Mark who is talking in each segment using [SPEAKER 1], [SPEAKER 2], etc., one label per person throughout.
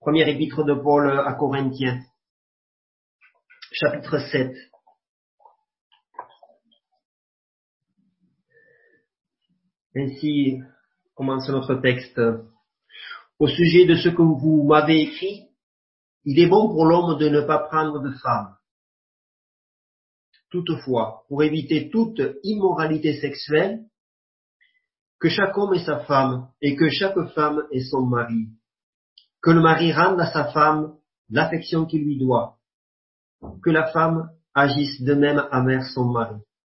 [SPEAKER 1] Première épître de Paul à Corinthiens, chapitre 7. Ainsi commence notre texte. Au sujet de ce que vous m'avez écrit, il est bon pour l'homme de ne pas prendre de femme. Toutefois, pour éviter toute immoralité sexuelle, que chaque homme ait sa femme et que chaque femme ait son mari. Que le mari rende à sa femme l'affection qu'il lui doit. Que la femme agisse de même envers son mari.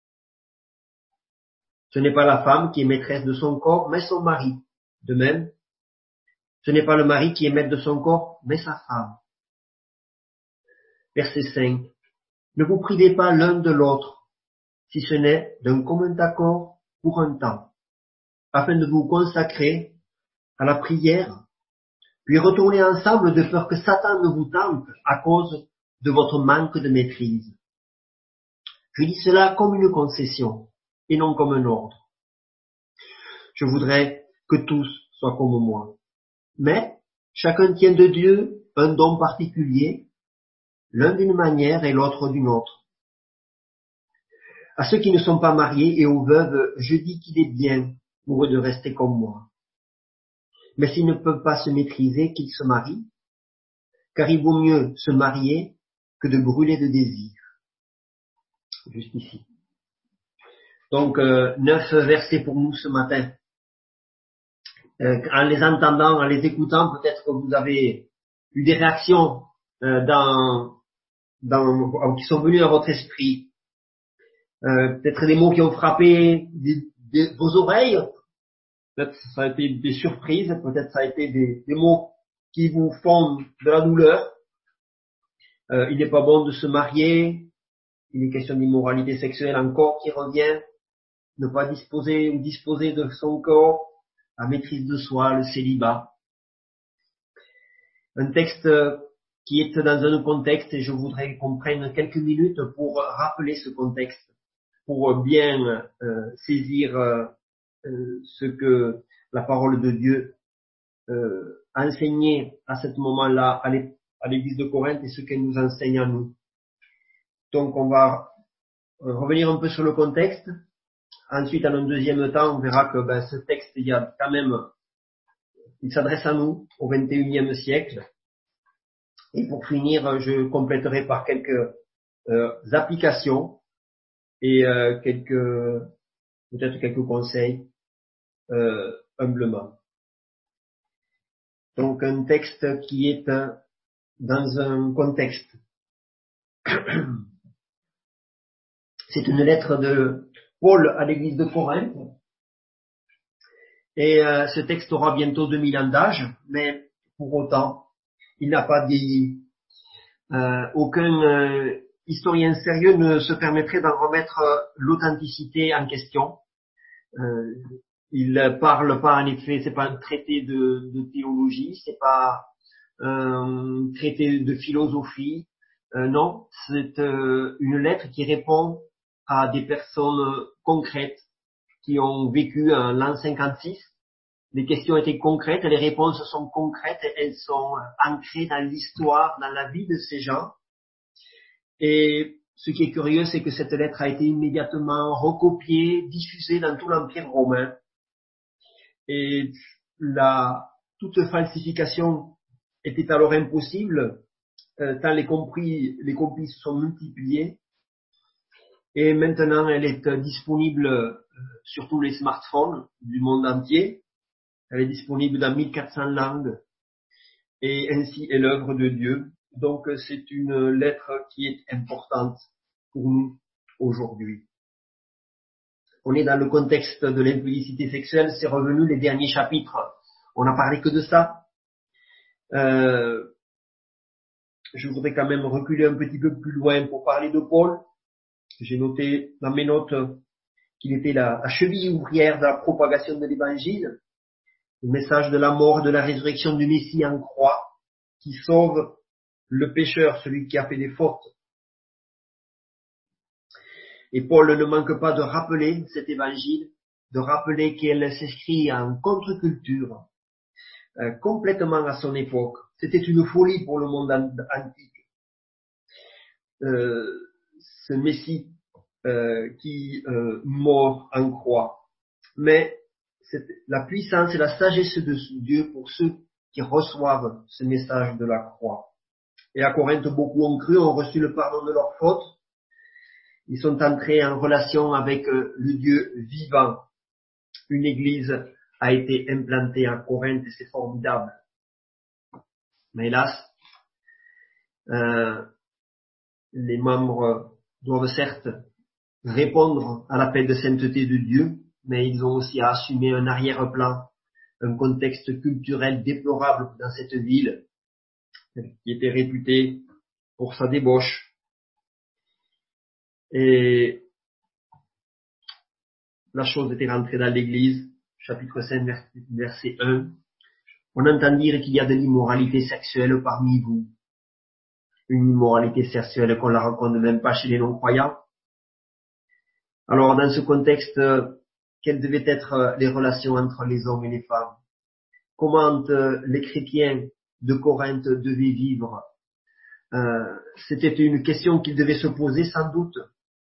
[SPEAKER 1] Ce n'est pas la femme qui est maîtresse de son corps, mais son mari. De même, ce n'est pas le mari qui est maître de son corps, mais sa femme. Verset 5. Ne vous privez pas l'un de l'autre, si ce n'est d'un commun accord pour un temps, afin de vous consacrer à la prière, puis retourner ensemble de peur que Satan ne vous tente à cause de votre manque de maîtrise. Je dis cela comme une concession et non comme un ordre. Je voudrais que tous soient comme moi. Mais chacun tient de Dieu un don particulier, l'un d'une manière et l'autre d'une autre. À ceux qui ne sont pas mariés et aux veuves, je dis qu'il est bien pour eux de rester comme moi. Mais s'ils ne peuvent pas se maîtriser, qu'ils se marient, car il vaut mieux se marier que de brûler de désir. Juste ici. Donc, 9 versets pour nous ce matin. En les entendant, en les écoutant, peut-être que vous avez eu des réactions qui sont venues à votre esprit. Peut-être des mots qui ont frappé vos oreilles. Peut-être ça a été des surprises. Peut-être ça a été des mots qui vous font de la douleur. Il n'est pas bon de se marier. Il est question d'immoralité sexuelle encore qui revient. Ne pas disposer ou disposer de son corps. La maîtrise de soi, le célibat. Un texte qui est dans un contexte, et je voudrais qu'on prenne quelques minutes pour rappeler ce contexte, pour bien saisir ce que la parole de Dieu a enseigné à ce moment-là à l'église de Corinthe et ce qu'elle nous enseigne à nous. Donc on va revenir un peu sur le contexte. Ensuite, en un deuxième temps, on verra que ce texte, il s'adresse à nous au XXIe siècle. Et pour finir, je compléterai par quelques applications et peut-être quelques conseils humblement. Donc un texte qui est dans un contexte. C'est une lettre de Paul à l'église de Corinthe. Et ce texte aura bientôt 2000 ans d'âge, mais pour autant, il n'a pas vieilli. Aucun historien sérieux ne se permettrait d'en remettre l'authenticité en question. Il parle pas, en effet, c'est pas un traité de théologie, c'est pas un traité de philosophie. Non, c'est une lettre qui répond à des personnes concrètes qui ont vécu l'an 56. Les questions étaient concrètes, les réponses sont concrètes, elles sont ancrées dans l'histoire, dans la vie de ces gens. Et ce qui est curieux, c'est que cette lettre a été immédiatement recopiée, diffusée dans tout l'Empire romain. Et toute falsification était alors impossible, tant les copies se sont multipliées. Et maintenant, elle est disponible sur tous les smartphones du monde entier. Elle est disponible dans 1400 langues. Et ainsi est l'œuvre de Dieu. Donc, c'est une lettre qui est importante pour nous aujourd'hui. On est dans le contexte de l'impudicité sexuelle, c'est revenu les derniers chapitres. On n'a parlé que de ça. Je voudrais quand même reculer un petit peu plus loin pour parler de Paul. J'ai noté dans mes notes qu'il était la cheville ouvrière de la propagation de l'évangile, le message de la mort et de la résurrection du Messie en croix, qui sauve le pécheur, celui qui a fait des fautes. Et Paul ne manque pas de rappeler cet évangile, de rappeler qu'elle s'inscrit en contre-culture, complètement à son époque. C'était une folie pour le monde antique. Ce Messie qui mort en croix. Mais la puissance et la sagesse de Dieu pour ceux qui reçoivent ce message de la croix. Et à Corinthe, beaucoup ont cru, ont reçu le pardon de leurs fautes. Ils sont entrés en relation avec le Dieu vivant. Une église a été implantée à Corinthe et c'est formidable. Mais hélas, les membres doivent certes répondre à l'appel de sainteté de Dieu, mais ils ont aussi à assumer un arrière-plan, un contexte culturel déplorable dans cette ville qui était réputée pour sa débauche. Et la chose était rentrée dans l'église, chapitre 5, verset 1. On entend dire qu'il y a de l'immoralité sexuelle parmi vous. Une immoralité sexuelle qu'on ne la rencontre même pas chez les non-croyants. Alors, dans ce contexte, quelles devaient être les relations entre les hommes et les femmes? Comment les chrétiens de Corinthe devaient vivre? C'était une question qu'ils devaient se poser sans doute.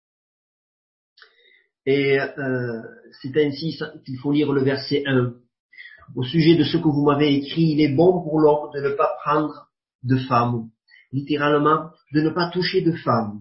[SPEAKER 1] Et c'est ainsi qu'il faut lire le verset 1. Au sujet de ce que vous m'avez écrit, il est bon pour l'homme de ne pas prendre de femme. Littéralement, de ne pas toucher de femme.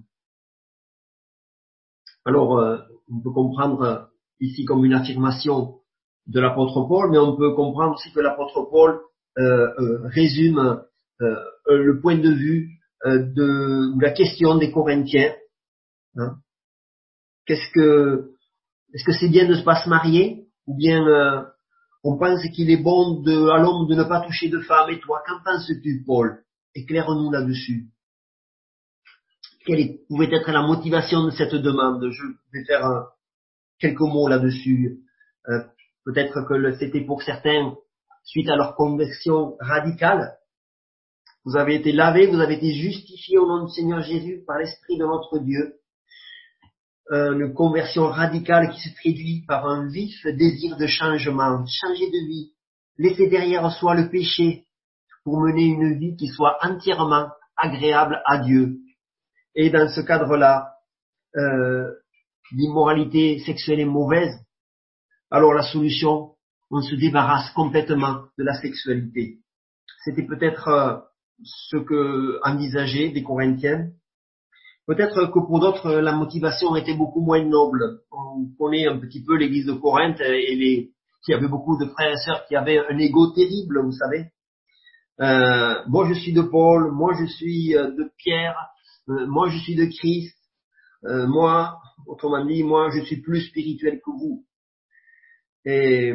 [SPEAKER 1] Alors, on peut comprendre ici comme une affirmation de l'apôtre Paul, mais on peut comprendre aussi que l'apôtre Paul résume le point de vue de la question des Corinthiens. Hein. Est-ce que c'est bien de ne pas se marier, ou bien on pense qu'il est bon à l'homme de ne pas toucher de femme? Et toi, qu'en penses-tu, Paul? Éclaire-nous là-dessus. Quelle pouvait être la motivation de cette demande? Je vais faire quelques mots là-dessus. Peut-être que c'était pour certains, suite à leur conversion radicale, vous avez été lavés, vous avez été justifiés au nom du Seigneur Jésus par l'Esprit de notre Dieu. Une conversion radicale qui se traduit par un vif désir de changement, changer de vie, laisser derrière soi le péché pour mener une vie qui soit entièrement agréable à Dieu. Et dans ce cadre-là, l'immoralité sexuelle est mauvaise. Alors la solution, on se débarrasse complètement de la sexualité. C'était peut-être ce que envisageaient les Corinthiens. Peut-être que pour d'autres, la motivation était beaucoup moins noble. On connaît un petit peu l'église de Corinthe et il y avait beaucoup de frères et sœurs qui avaient un ego terrible, vous savez. Moi je suis de Paul, moi je suis de Pierre, moi je suis de Christ, moi, autrement dit, moi je suis plus spirituel que vous. Et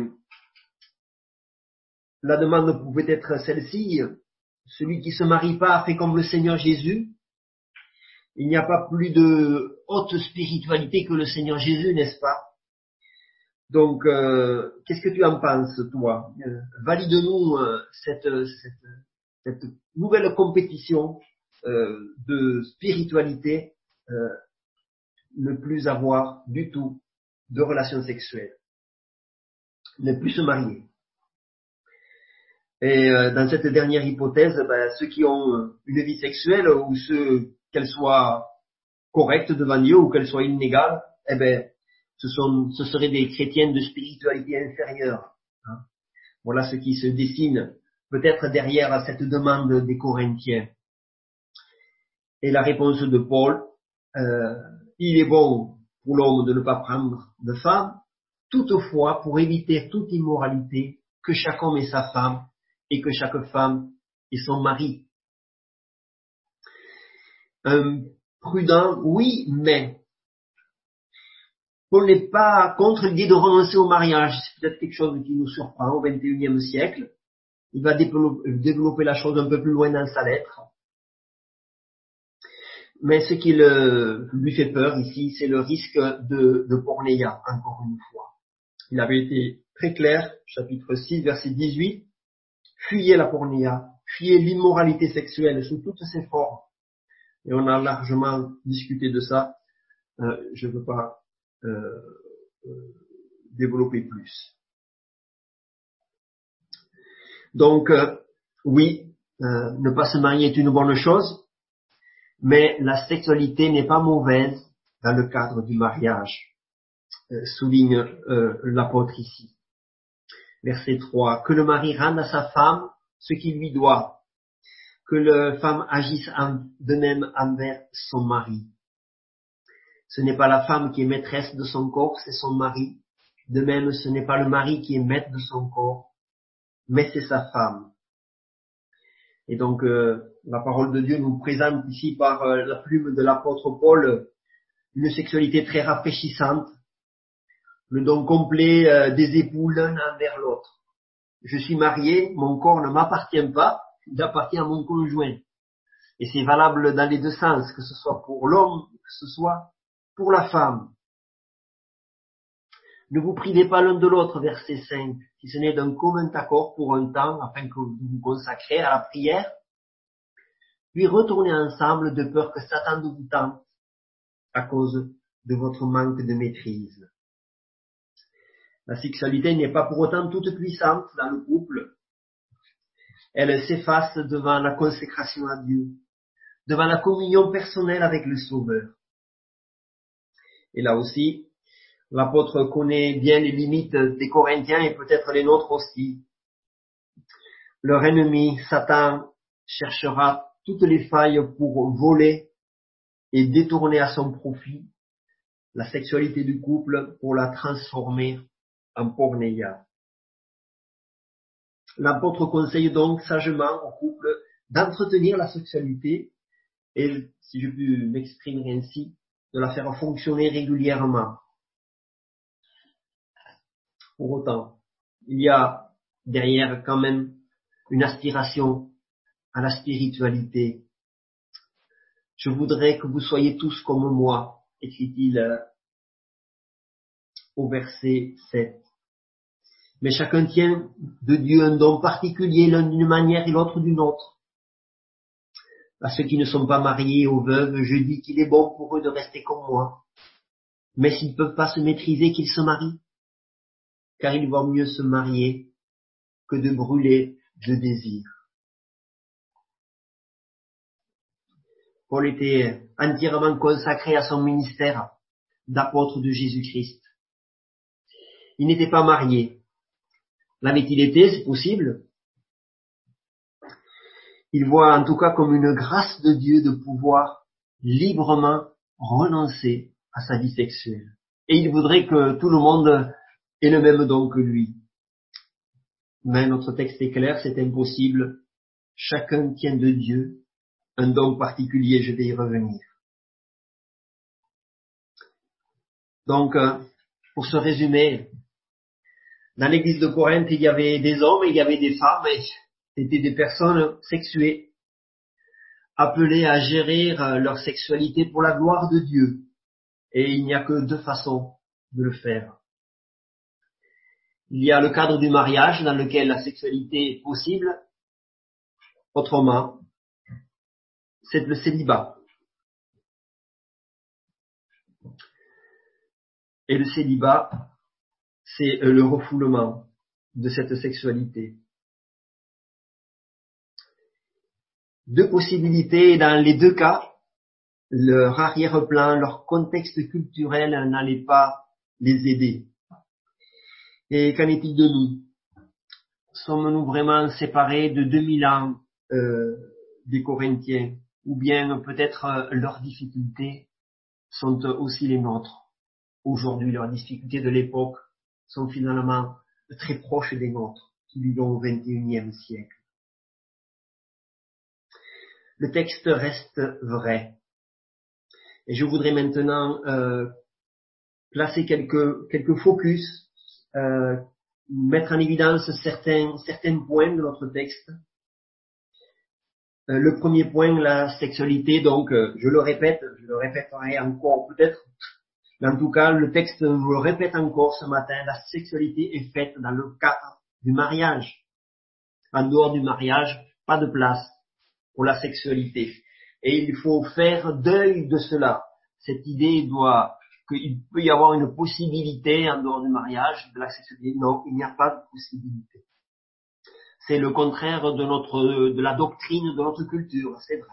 [SPEAKER 1] la demande pouvait être celle-ci: celui qui se marie pas a fait comme le Seigneur Jésus. Il n'y a pas plus de haute spiritualité que le Seigneur Jésus, n'est-ce pas? Donc, qu'est-ce que tu en penses, toi? Valide-nous cette nouvelle compétition de spiritualité, ne plus avoir du tout de relations sexuelles, ne plus se marier. Et dans cette dernière hypothèse, ceux qui ont une vie sexuelle, ou ceux, qu'elle soit correcte devant Dieu ou qu'elle soit inégale, ce seraient des chrétiens de spiritualité inférieure. Hein. Voilà ce qui se dessine peut-être derrière cette demande des Corinthiens. Et la réponse de Paul, il est bon pour l'homme de ne pas prendre de femme, toutefois, pour éviter toute immoralité, que chaque homme ait sa femme et que chaque femme ait son mari. Prudent, oui, mais Paul n'est pas contre l'idée de renoncer au mariage. C'est peut-être quelque chose qui nous surprend au XXIe siècle. Il va développer la chose un peu plus loin dans sa lettre. Mais ce qui lui fait peur ici, c'est le risque de pornéia, encore une fois. Il avait été très clair, chapitre 6, verset 18. Fuyez la pornéia, fuyez l'immoralité sexuelle sous toutes ses formes. Et on a largement discuté de ça. Je ne veux pas développer plus. Donc, oui, ne pas se marier est une bonne chose, mais la sexualité n'est pas mauvaise dans le cadre du mariage, souligne l'apôtre ici. Verset 3. Que le mari rende à sa femme ce qu'il lui doit, que la femme agisse de même envers son mari. Ce n'est pas la femme qui est maîtresse de son corps, c'est son mari. De même, ce n'est pas le mari qui est maître de son corps, mais c'est sa femme. Et donc, la parole de Dieu nous présente ici par la plume de l'apôtre Paul une sexualité très rafraîchissante, le don complet des époux l'un envers l'autre. Je suis marié, mon corps ne m'appartient pas, il appartient à mon conjoint. Et c'est valable dans les deux sens, que ce soit pour l'homme, que ce soit pour la femme. Ne vous privez pas l'un de l'autre, verset 5, si ce n'est d'un commun accord pour un temps, afin que vous vous consacrez à la prière, puis retournez ensemble de peur que Satan ne vous tente à cause de votre manque de maîtrise. La sexualité n'est pas pour autant toute puissante dans le couple. Elle s'efface devant la consécration à Dieu, devant la communion personnelle avec le Sauveur. Et là aussi, l'apôtre connaît bien les limites des Corinthiens et peut-être les nôtres aussi. Leur ennemi, Satan, cherchera toutes les failles pour voler et détourner à son profit la sexualité du couple pour la transformer en pornéia. L'apôtre conseille donc sagement au couple d'entretenir la sexualité et, si je puis m'exprimer ainsi, de la faire fonctionner régulièrement. Pour autant, il y a derrière quand même une aspiration à la spiritualité. Je voudrais que vous soyez tous comme moi, écrit-il au verset 7. Mais chacun tient de Dieu un don particulier, l'un d'une manière et l'autre d'une autre. À ceux qui ne sont pas mariés, aux veuves, je dis qu'il est bon pour eux de rester comme moi. Mais s'ils ne peuvent pas se maîtriser, qu'ils se marient. Car il vaut mieux se marier que de brûler de désir. Paul était entièrement consacré à son ministère d'apôtre de Jésus-Christ. Il n'était pas marié. L'avait-il été, c'est possible? Il voit en tout cas comme une grâce de Dieu de pouvoir librement renoncer à sa vie sexuelle. Et il voudrait que tout le monde ait le même don que lui. Mais notre texte est clair, c'est impossible. Chacun tient de Dieu un don particulier, je vais y revenir. Donc, pour se résumer, dans l'église de Corinthe, il y avait des hommes et il y avait des femmes, et c'était des personnes sexuées, appelées à gérer leur sexualité pour la gloire de Dieu. Et il n'y a que deux façons de le faire. Il y a le cadre du mariage dans lequel la sexualité est possible. Autrement, c'est le célibat. Et le célibat, c'est le refoulement de cette sexualité. Deux possibilités, dans les deux cas, leur arrière-plan, leur contexte culturel n'allait pas les aider. Et qu'en est-il de nous? Sommes-nous vraiment séparés de 2000 ans des Corinthiens? Ou bien peut-être leurs difficultés sont aussi les nôtres? Aujourd'hui, leurs difficultés de l'époque sont finalement très proches des nôtres, qui vivons au XXIe siècle. Le texte reste vrai. Et je voudrais maintenant placer quelques focus, mettre en évidence certains points de notre texte. Le premier point, la sexualité, donc je le répéterai encore peut-être, mais en tout cas, le texte vous le répète encore ce matin, la sexualité est faite dans le cadre du mariage. En dehors du mariage, pas de place pour la sexualité. Et il faut faire deuil de cela. Cette idée qu'il peut y avoir une possibilité en dehors du mariage, de la sexualité. Non, il n'y a pas de possibilité. c'est le contraire de la doctrine de notre culture, c'est vrai.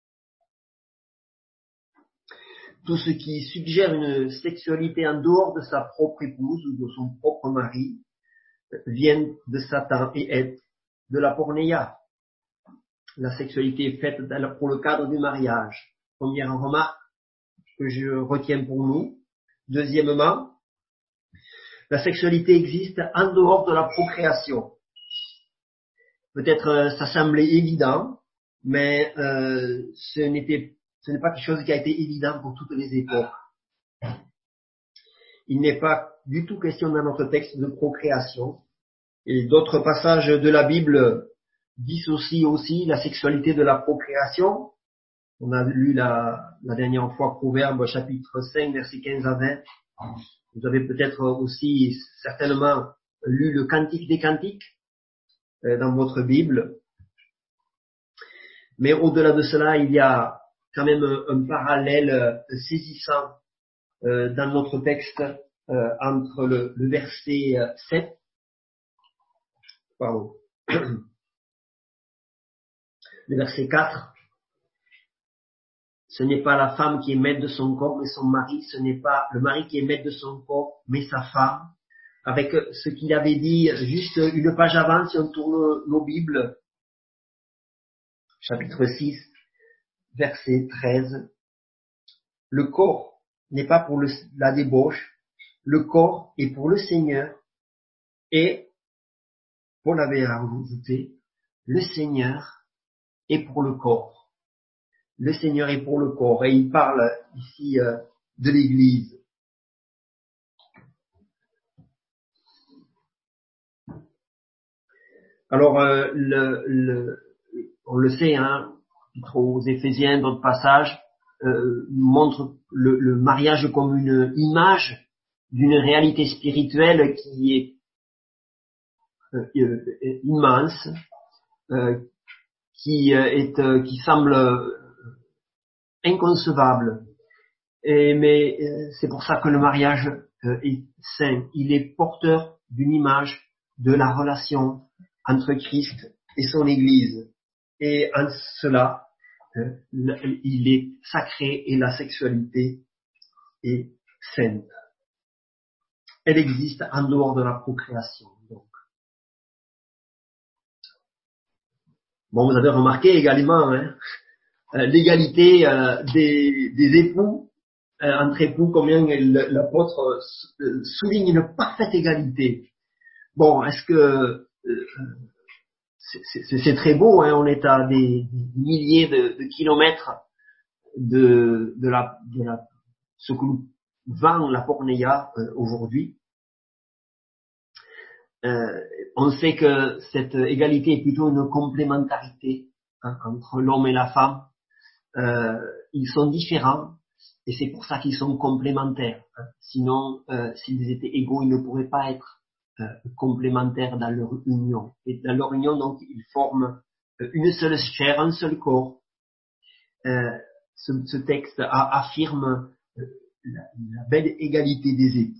[SPEAKER 1] Tout ce qui suggère une sexualité en dehors de sa propre épouse ou de son propre mari vient de Satan et est de la pornéia. La sexualité est faite pour le cadre du mariage. Première remarque que je retiens pour nous. Deuxièmement, la sexualité existe en dehors de la procréation. Peut-être ça semblait évident, mais ce n'est pas quelque chose qui a été évident pour toutes les époques. Il n'est pas du tout question dans notre texte de procréation. Et d'autres passages de la Bible dissocient aussi la sexualité de la procréation. On a lu la dernière fois Proverbes chapitre 5, versets 15 à 20. Vous avez peut-être aussi certainement lu le Cantique des Cantiques dans votre Bible. Mais au-delà de cela, il y a quand même un parallèle saisissant dans notre texte entre le verset 7, pardon, le verset 4. Ce n'est pas la femme qui est maître de son corps, mais son mari. Ce n'est pas le mari qui est maître de son corps, mais sa femme. Avec ce qu'il avait dit juste une page avant, si on tourne nos Bibles, chapitre 6, verset 13. Le corps n'est pas pour la débauche, le corps est pour le Seigneur. Et, Paul avait ajouté, le Seigneur est pour le corps. Le Seigneur est pour le corps. Et il parle ici de l'Église. Alors, on le sait, aux Éphésiens, d'autres passages, montrent le mariage comme une image d'une réalité spirituelle qui est immense, qui semble inconcevable. Mais c'est pour ça que le mariage est saint. Il est porteur d'une image de la relation entre Christ et son Église. Et en cela, il est sacré et la sexualité est sainte. Elle existe en dehors de la procréation. Donc. Bon, vous avez remarqué également l'égalité des époux, entre époux, combien l'apôtre souligne une parfaite égalité. Bon, est-ce que c'est très beau, on est à des milliers de kilomètres de ce que nous vend la pornéia aujourd'hui. On sait que cette égalité est plutôt une complémentarité entre l'homme et la femme. Ils sont différents et c'est pour ça qu'ils sont complémentaires. Sinon, s'ils étaient égaux, ils ne pourraient pas être complémentaires dans leur union. Et dans leur union, donc, ils forment une seule chair, un seul corps. Ce texte affirme la belle égalité des époux.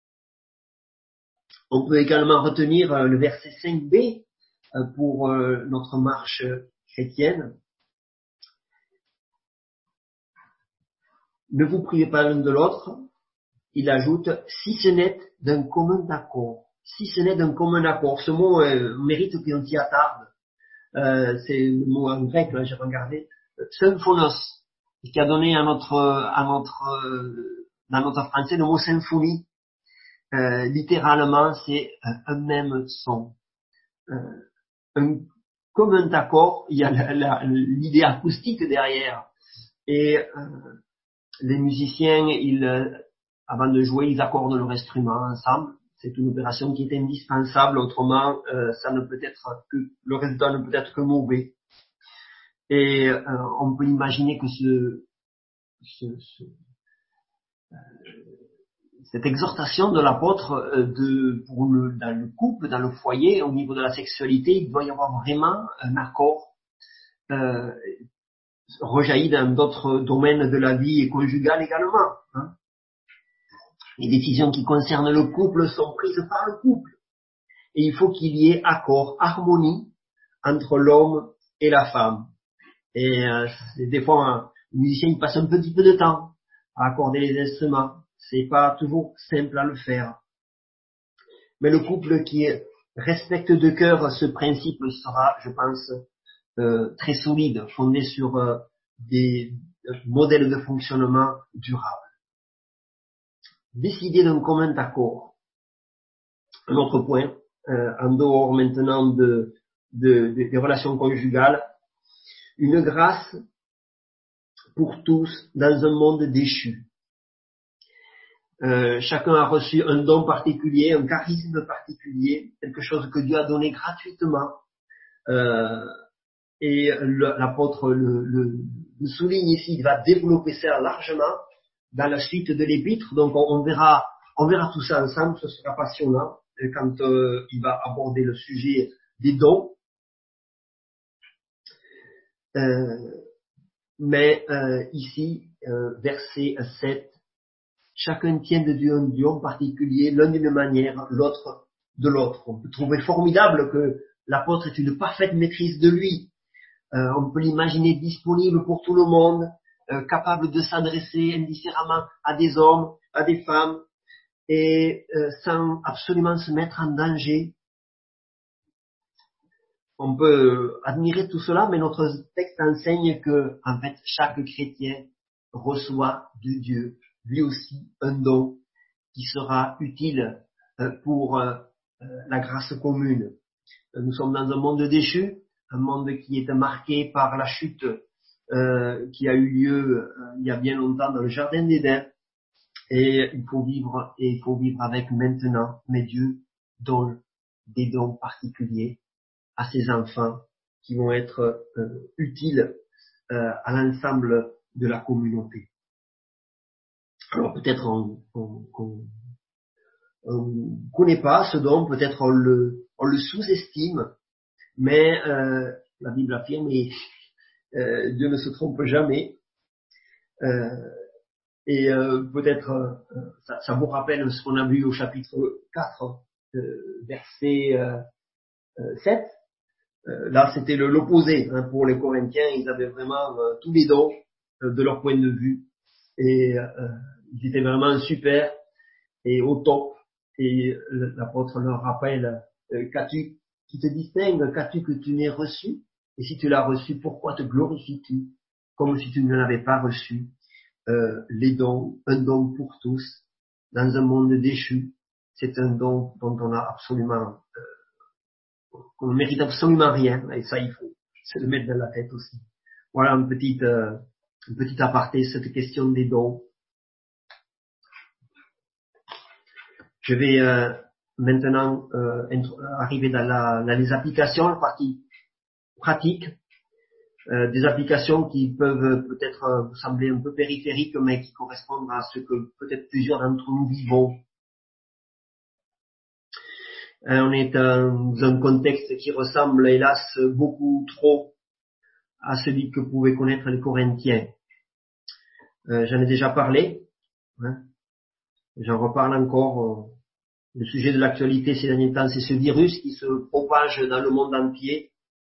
[SPEAKER 1] On peut également retenir le verset 5b pour notre marche chrétienne. Ne vous privez pas l'un de l'autre. Il ajoute, si ce n'est d'un commun accord. Si ce n'est d'un commun accord. Ce mot mérite qu'on s'y attarde. C'est le mot en grec, là, j'ai regardé. Symphonos, qui a donné dans notre français le mot symphonie. Littéralement, c'est un même son. Un commun accord, il y a l'idée acoustique derrière. Et les musiciens, avant de jouer, ils accordent leur instrument ensemble. C'est une opération qui est indispensable, autrement, le résultat ne peut être que mauvais. Et on peut imaginer que cette exhortation de l'apôtre dans le couple, dans le foyer, au niveau de la sexualité, il doit y avoir vraiment un accord rejailli dans d'autres domaines de la vie conjugale également. Les décisions qui concernent le couple sont prises par le couple. Et il faut qu'il y ait accord, harmonie entre l'homme et la femme. Et des fois, le musicien il passe un petit peu de temps à accorder les instruments. C'est pas toujours simple à le faire. Mais le couple qui respecte de cœur ce principe sera, je pense, très solide, fondé sur des modèles de fonctionnement durables. Décider d'un commun accord. Un autre point, en dehors maintenant des relations conjugales, une grâce pour tous dans un monde déchu. Chacun a reçu un don particulier, un charisme particulier, quelque chose que Dieu a donné gratuitement. Et l'apôtre le souligne ici, il va développer ça largement dans la suite de l'épître. Donc on verra tout ça ensemble, ce sera passionnant quand il va aborder le sujet des dons. Mais ici, verset 7, chacun tient de Dieu un don particulier, l'un d'une manière, l'autre de l'autre. On peut trouver formidable que l'apôtre ait une parfaite maîtrise de lui. On peut l'imaginer disponible pour tout le monde, capable de s'adresser indifféremment à des hommes, à des femmes, et sans absolument se mettre en danger. On peut admirer tout cela, mais notre texte enseigne que, en fait, chaque chrétien reçoit de Dieu, lui aussi, un don qui sera utile pour la grâce commune. Nous sommes dans un monde déchu, un monde qui est marqué par la chute qui a eu lieu il y a bien longtemps dans le jardin d'Éden, et il faut vivre avec maintenant. Mais Dieu donne des dons particuliers à ses enfants qui vont être utiles à l'ensemble de la communauté. Alors peut-être on connaît pas ce don, peut-être on le sous-estime, mais la Bible affirme et Dieu ne se trompe jamais. Et peut-être ça vous rappelle ce qu'on a vu au chapitre 4, verset 7. Là, c'était l'opposé pour les Corinthiens. Ils avaient vraiment tous les dons de leur point de vue. Et ils étaient vraiment super et au top. Et l'apôtre leur rappelle, qu'as-tu qui te distingue, qu'as-tu que tu n'aies reçu? Et si tu l'as reçu, pourquoi te glorifies-tu comme si tu ne l'avais pas reçu? Les dons, un don pour tous, dans un monde déchu, c'est un don dont on a absolument, qu'on ne mérite absolument rien, et ça il faut se le mettre dans la tête aussi. Voilà un petit aparté, cette question des dons. Je vais maintenant arriver dans les applications, la partie pratique. Des applications qui peuvent peut-être vous sembler un peu périphériques, mais qui correspondent à ce que peut-être plusieurs d'entre nous vivons. On est dans un contexte qui ressemble, hélas, beaucoup trop à celui que pouvaient connaître les Corinthiens. J'en ai déjà parlé, j'en reparle encore. Le sujet de l'actualité ces derniers temps, c'est ce virus qui se propage dans le monde entier.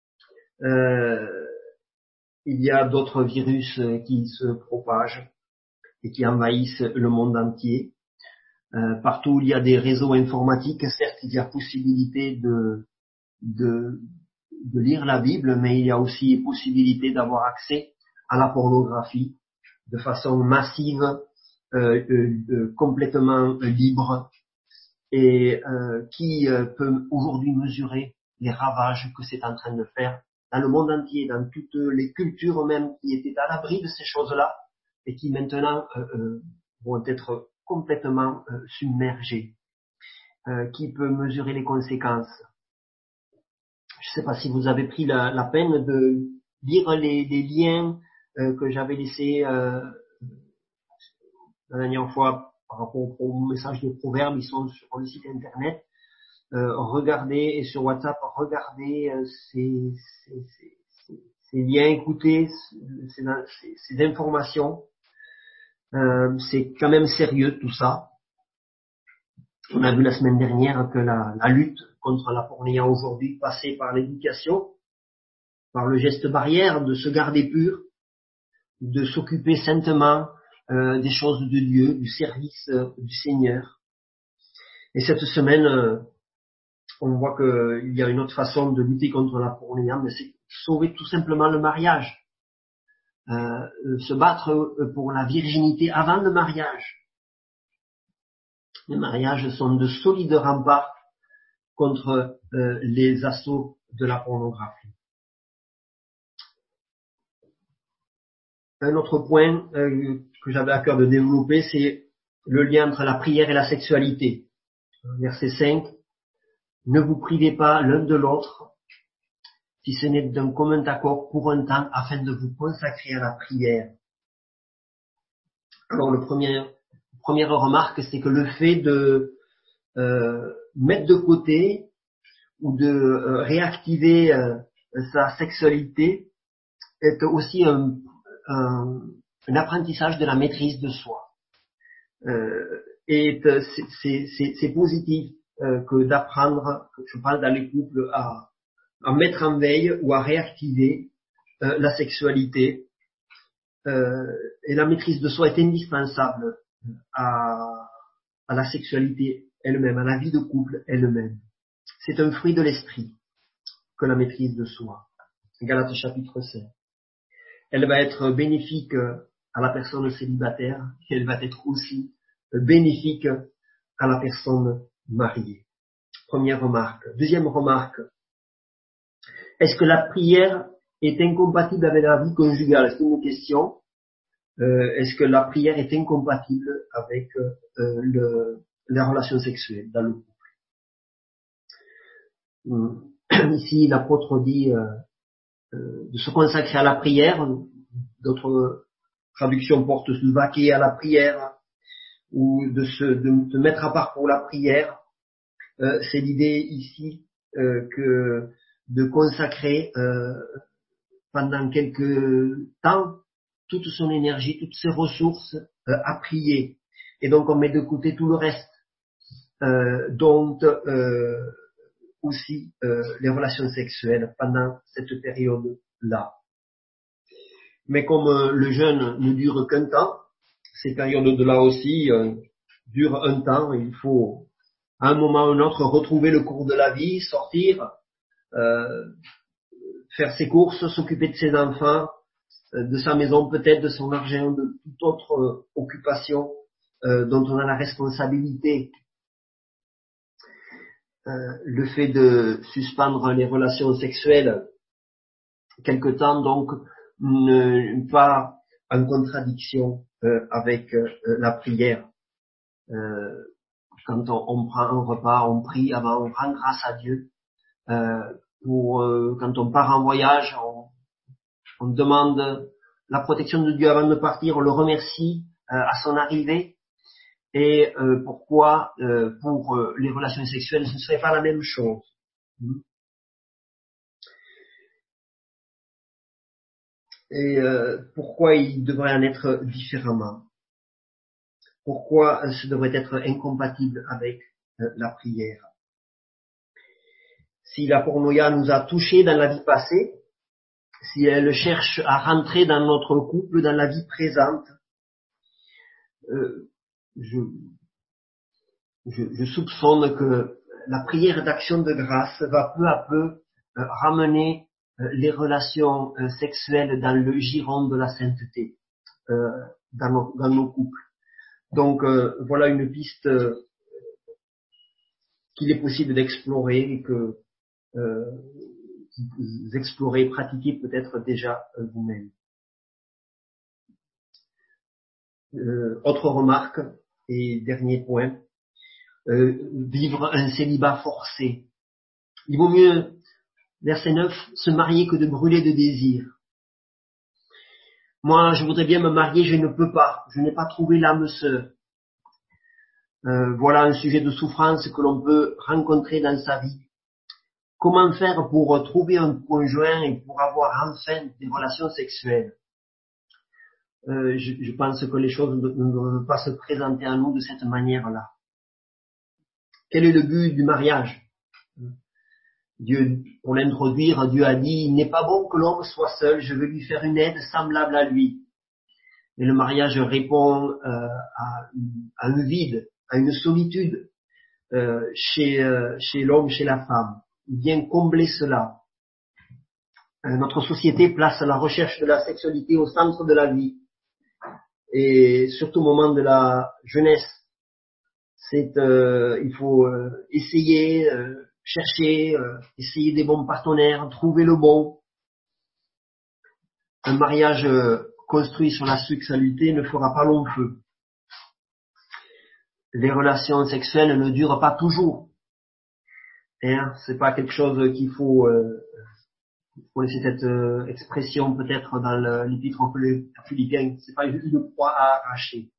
[SPEAKER 1] Il y a d'autres virus qui se propagent et qui envahissent le monde entier. Partout où il y a des réseaux informatiques, certes, il y a possibilité de lire la Bible, mais il y a aussi possibilité d'avoir accès à la pornographie de façon massive, complètement libre, et qui peut aujourd'hui mesurer les ravages que c'est en train de faire dans le monde entier, dans toutes les cultures même qui étaient à l'abri de ces choses-là et qui maintenant vont être complètement submergées. Qui peut mesurer les conséquences? Je ne sais pas si vous avez pris la peine de lire les liens que j'avais laissés la dernière fois par rapport au message de Proverbes. Ils sont sur le site internet. Regardez, et sur WhatsApp, regardez ces liens, écoutez ces informations. C'est quand même sérieux tout ça. On a vu la semaine dernière que la lutte contre la pornéa aujourd'hui passait par l'éducation, par le geste barrière, de se garder pur, de s'occuper saintement des choses de Dieu, du service du Seigneur. Et cette semaine, on voit qu'il y a une autre façon de lutter contre la pornéia, mais c'est sauver tout simplement le mariage. Se battre pour la virginité avant le mariage. Les mariages sont de solides remparts contre les assauts de la pornographie. Un autre point que j'avais à cœur de développer, c'est le lien entre la prière et la sexualité. Verset 5. Ne vous privez pas l'un de l'autre, si ce n'est d'un commun accord pour un temps, afin de vous consacrer à la prière. Alors, première remarque, c'est que le fait de mettre de côté ou de réactiver sa sexualité est aussi un apprentissage de la maîtrise de soi. Et c'est positif que d'apprendre, je parle dans les couples, à mettre en veille ou à réactiver la sexualité. Et la maîtrise de soi est indispensable à la sexualité elle-même, à la vie de couple elle-même. C'est un fruit de l'esprit que la maîtrise de soi. Galates chapitre 5. Elle va être bénéfique à la personne célibataire et elle va être aussi bénéfique à la personne mariée. Première remarque. Deuxième remarque. Est-ce que la prière est incompatible avec la vie conjugale? C'est une question. Est-ce que la prière est incompatible avec les relations sexuelles dans le couple? Ici, l'apôtre dit de se consacrer à la prière. D'autres traductions portent se vaquer à la prière ou de mettre à part pour la prière. C'est l'idée ici que de consacrer pendant quelques temps toute son énergie, toutes ses ressources à prier. Et donc on met de côté tout le reste, dont aussi les relations sexuelles pendant cette période-là. Mais comme le jeûne ne dure qu'un temps, ces périodes-là aussi durent un temps. Il faut à un moment ou un autre retrouver le cours de la vie, sortir, faire ses courses, s'occuper de ses enfants, de sa maison peut-être, de son argent, de toute autre occupation dont on a la responsabilité. Le fait de suspendre les relations sexuelles quelque temps, donc, ne pas en contradiction avec la prière. Quand on prend un repas, on prie avant, on rend grâce à Dieu. Quand on part en voyage, on demande la protection de Dieu avant de partir, on le remercie à son arrivée. Et pourquoi pour les relations sexuelles ce ne serait pas la même chose? Et pourquoi il devrait en être différemment? Pourquoi ce devrait être incompatible avec la prière? Si la pornoïa nous a touchés dans la vie passée, si elle cherche à rentrer dans notre couple, dans la vie présente, je soupçonne que la prière d'action de grâce va peu à peu ramener les relations sexuelles dans le giron de la sainteté dans nos couples. Donc voilà une piste qu'il est possible d'explorer et que vous explorez, pratiquez peut-être déjà vous-même. Autre remarque et dernier point, vivre un célibat forcé. Il vaut mieux, verset 9, se marier que de brûler de désir. Moi, je voudrais bien me marier, je ne peux pas, je n'ai pas trouvé l'âme sœur. Voilà un sujet de souffrance que l'on peut rencontrer dans sa vie. Comment faire pour trouver un conjoint et pour avoir enfin des relations sexuelles? Je pense que les choses ne doivent pas se présenter à nous de cette manière-là. Quel est le but du mariage? Dieu, pour l'introduire, Dieu a dit, il n'est pas bon que l'homme soit seul, je veux lui faire une aide semblable à lui. Et le mariage répond à un vide, à une solitude chez l'homme, chez la femme. Il vient combler cela. Notre société place la recherche de la sexualité au centre de la vie. Et surtout au moment de la jeunesse, il faut essayer, chercher, essayer des bons partenaires, trouver le bon. Un mariage construit sur la sexualité ne fera pas long feu. Les relations sexuelles ne durent pas toujours. C'est pas quelque chose qu'il faut laisser cette expression peut-être dans l'épître aux Philippiens. C'est pas une croix à arracher.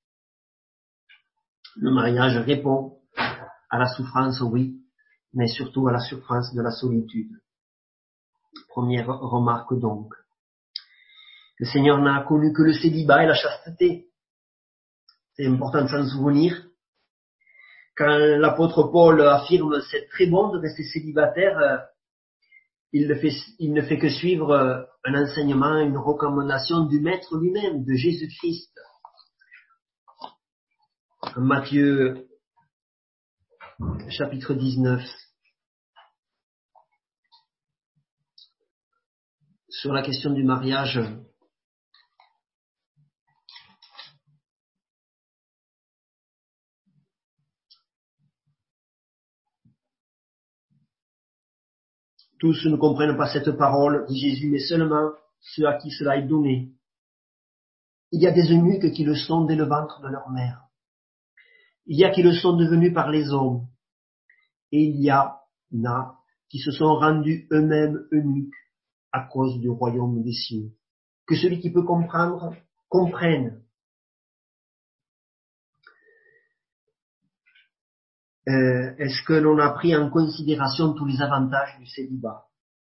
[SPEAKER 1] Le mariage répond à la souffrance, oui, mais surtout à la souffrance de la solitude. Première remarque donc. Le Seigneur n'a connu que le célibat et la chasteté. C'est important de s'en souvenir. Quand l'apôtre Paul affirme c'est très bon de rester célibataire, il ne fait que suivre un enseignement, une recommandation du Maître lui-même, de Jésus-Christ. Matthieu chapitre 19. Sur la question du mariage, tous ne comprennent pas cette parole, dit Jésus, mais seulement ceux à qui cela est donné. Il y a des eunuques qui le sont dès le ventre de leur mère. Il y a qui le sont devenus par les hommes. Et il y en a qui se sont rendus eux-mêmes eunuques à cause du royaume des cieux. Que celui qui peut comprendre, comprenne. Est-ce que l'on a pris en considération tous les avantages du célibat?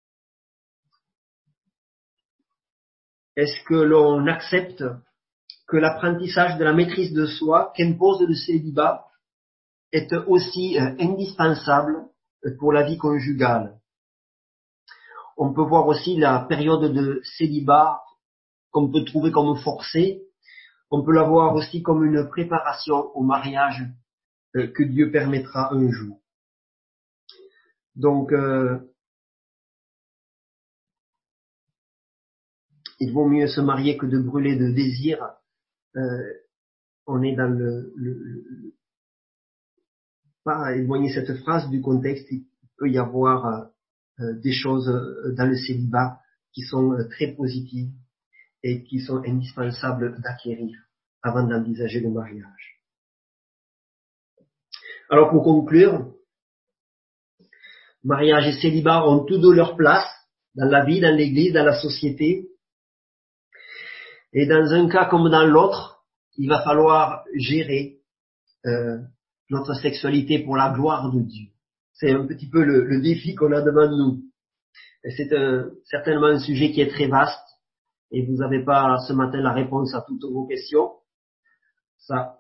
[SPEAKER 1] Est-ce que l'on accepte que l'apprentissage de la maîtrise de soi qu'impose le célibat est aussi indispensable pour la vie conjugale? On peut voir aussi la période de célibat qu'on peut trouver comme forcée. On peut la voir aussi comme une préparation au mariage que Dieu permettra un jour. Donc, il vaut mieux se marier que de brûler de désir. On est dans pas éloigner cette phrase du contexte. Il peut y avoir des choses dans le célibat qui sont très positives et qui sont indispensables d'acquérir avant d'envisager le mariage. Alors pour conclure, mariage et célibat ont tous deux leur place dans la vie, dans l'église, dans la société. Et dans un cas comme dans l'autre, il va falloir gérer notre sexualité pour la gloire de Dieu. C'est un petit peu le défi qu'on a devant nous. Et c'est certainement un sujet qui est très vaste et vous n'avez pas ce matin la réponse à toutes vos questions. Ça,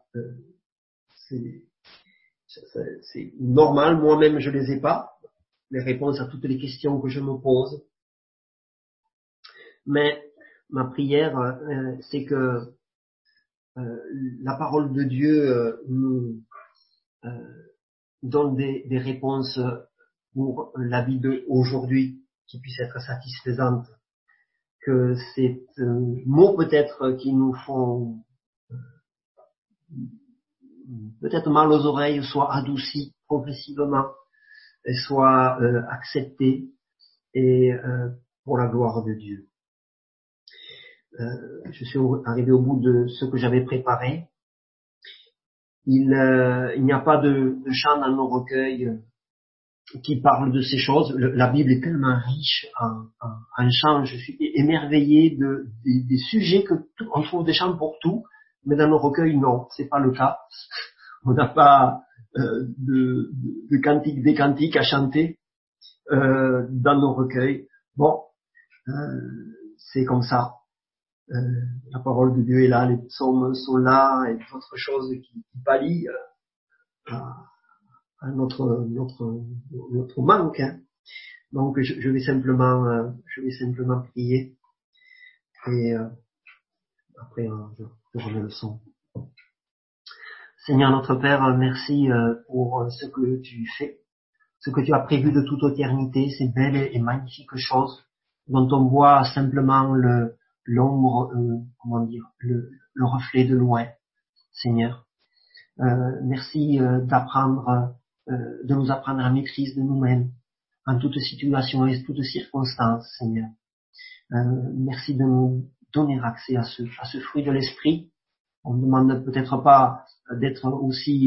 [SPEAKER 1] c'est normal, moi-même je les ai pas, les réponses à toutes les questions que je me pose. Mais ma prière, c'est que la parole de Dieu nous donne des réponses pour la vie d'aujourd'hui qui puissent être satisfaisantes. Que ces mots peut-être qui nous font peut-être mal aux oreilles soient adoucis progressivement et soient acceptés et pour la gloire de Dieu. Je suis arrivé au bout de ce que j'avais préparé. Il n'y a pas de chant dans nos recueils qui parle de ces choses. La Bible est tellement riche en chants. Je suis émerveillé des sujets on trouve des chants pour tout, mais dans nos recueils, non, c'est pas le cas. On n'a pas de cantiques, des cantiques à chanter dans nos recueils. Bon, c'est comme ça. La parole de Dieu est là, les psaumes sont là, et d'autres choses qui pallient à notre manque. Hein. Donc je vais simplement prier et après je remets le son. Seigneur notre Père, merci pour ce que tu fais, ce que tu as prévu de toute éternité, ces belles et magnifiques choses dont on voit simplement l'ombre, le reflet de loin, Seigneur. Merci de nous apprendre la maîtrise de nous-mêmes en toute situation et toute circonstance, Seigneur. Merci de nous donner accès à ce fruit de l'esprit. On ne demande peut-être pas d'être aussi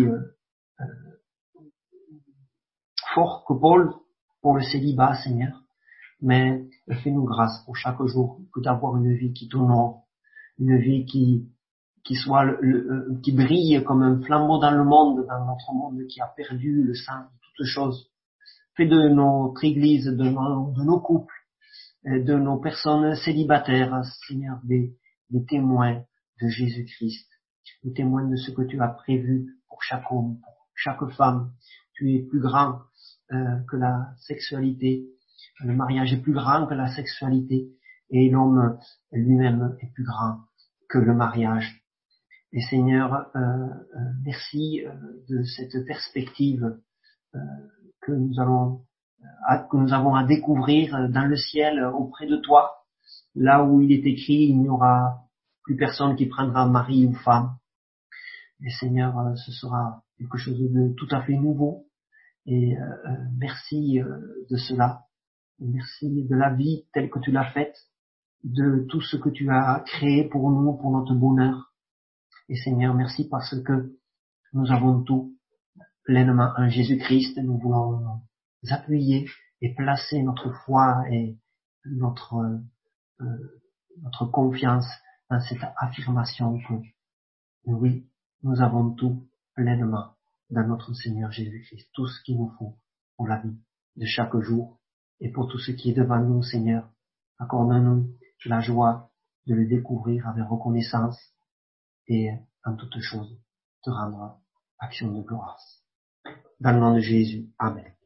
[SPEAKER 1] fort que Paul pour le célibat, Seigneur, mais fais-nous grâce pour chaque jour que d'avoir une vie qui t'honore, une vie qui qui brille comme un flambeau dans notre monde qui a perdu le sens de toutes choses. Fais de notre Église, de nos couples, de nos personnes célibataires, Seigneur, des témoins de Jésus-Christ, des témoins de ce que tu as prévu pour chaque homme, pour chaque femme. Tu es plus grand que la sexualité. Le mariage est plus grand que la sexualité et l'homme lui-même est plus grand que le mariage. Et Seigneur, merci de cette perspective que nous avons à découvrir dans le ciel auprès de toi, là où il est écrit, il n'y aura plus personne qui prendra mari ou femme. Et Seigneur, ce sera quelque chose de tout à fait nouveau. Et merci de cela. Merci de la vie telle que tu l'as faite, de tout ce que tu as créé pour nous, pour notre bonheur. Et Seigneur, merci parce que nous avons tout pleinement en Jésus-Christ. Nous voulons nous appuyer et placer notre foi et notre confiance dans cette affirmation que oui, nous avons tout pleinement dans notre Seigneur Jésus-Christ. Tout ce qu'il nous faut pour la vie de chaque jour et pour tout ce qui est devant nous, Seigneur. Accorde-nous la joie de le découvrir avec reconnaissance et en toutes choses te rendre action de gloire. Dans le nom de Jésus. Amen.